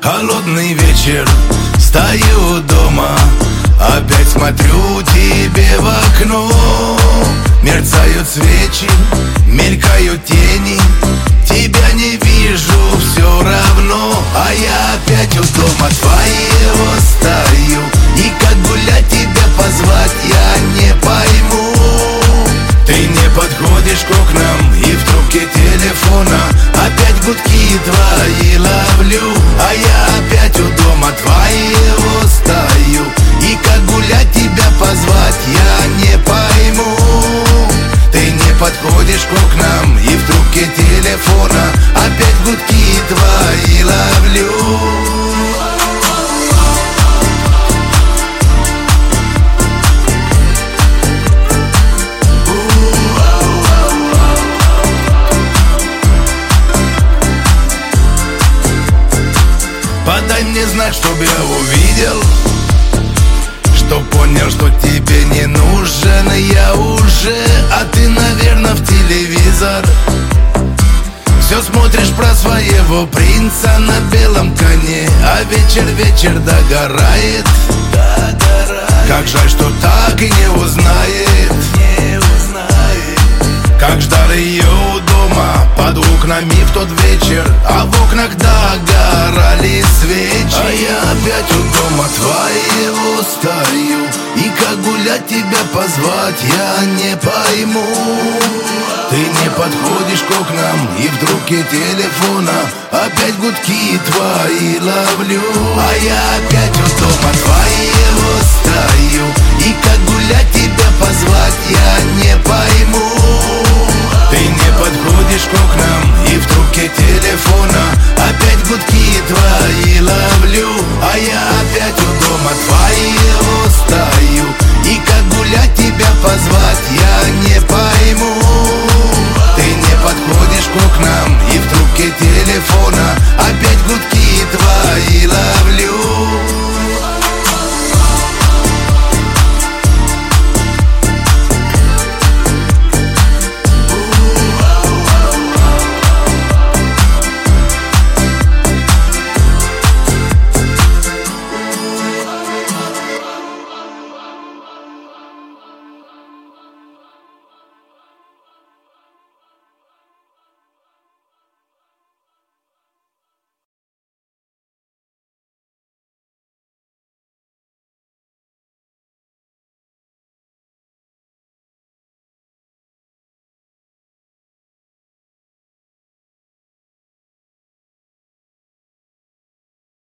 Холодный вечер, стою дома, опять смотрю тебе в окно. Мерцают свечи, мелькают тени, тебя не вижу все равно. А я опять у дома твоего стою, и как гулять тебя позвать я не пойму. Ты не подходишь к окнам, и в трубке телефона опять гудки твои ловлю. А я опять у дома твоего стою, и как гулять тебя позвать я не пойму. Ты не подходишь к окнам, и в трубке телефона опять гудки твои ловлю. Подай мне знак, чтоб я увидел, чтоб понял, что тебе не нужен я уже. А ты, наверное, в телевизор все смотришь про своего принца на белом коне. А вечер догорает. Как жаль, что так и не узнает. Как ждал ее у дома под окнами в тот вечер, а в окнах догорали свечи. А я опять у дома твоего стою, и как гулять тебя позвать я не пойму. Ты не подходишь к окнам, и в трубке телефона опять гудки твои ловлю. А я опять у дома твоего стою, и как гулять тебя позвать я не пойму. Ты не подходишь к окнам, и в трубке телефона опять гудки твои ловлю. А я опять у дома твоего стою, и как гулять тебя позвать